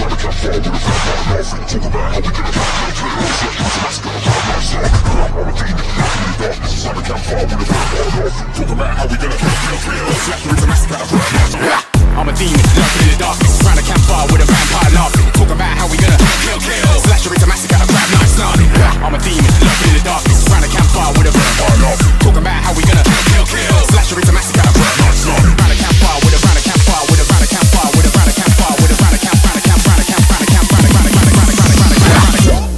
I'm a demon, lurking in the darkness, round a campfire with a vampire laughing. Talk about how we gonna kill. Slash your massacre, grab knife snarling. I'm a demon, lurking in the darkness, round a campfire with a vampire laughing. Talk about how we gonna kill. Slash your massacre, grab knife snarling. Round a campfire with a round a campfire with a round a campfire with a round a campfire with a round a camp, round a camp, round a camp, round a camp, round a camp, round a camp, round a camp, round a camp, round a camp.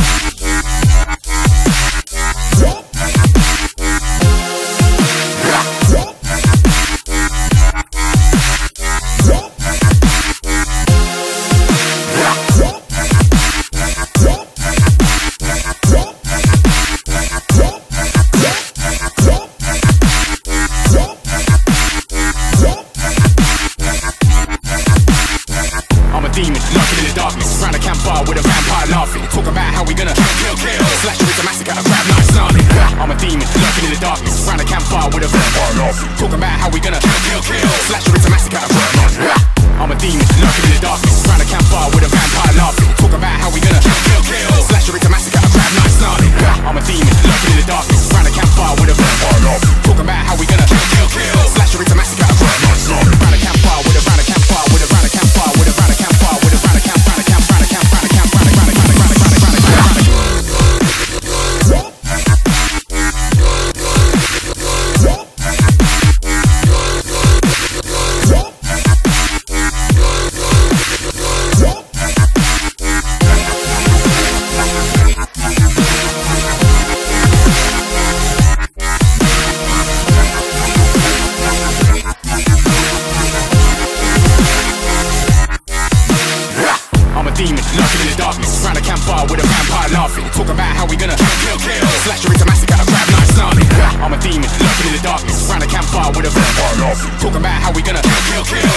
Demon, lurking in the darkness, round a campfire with a vampire laughing. Talk about how we gonna kill. Slash your massacre, grab knife snarling. I'm a demon, lurking in the darkness, round a campfire with a vampire laughing. Talk about how we gonna kill. Slash your massacre, grab knife. I'm a demon, lurking in the darkness, round a campfire with a vampire laughing. Talk about how we gonna kill. Slash your massacre, grab knife snarling. I'm a demon, lurking in the darkness, round a campfire with a vampire laughing. Talk about how we gonna kill. Slash your massacre, grab knife snarling. Round a campfire with a round a campfire with a round a campfire with a round a campfire with a round a camp, round a camp, round a camp, round a camp, round a camp, round a camp, round a camp, round a camp, round a camp, round a camp. Demon, lurking in the darkness, round a campfire with a vampire laughing. Talk about how we gonna kill. Slash your massacre, grab knife snarling. I'm a demon, lurking in the darkness, round a campfire with a vampire laughing. Talk about how we gonna kill.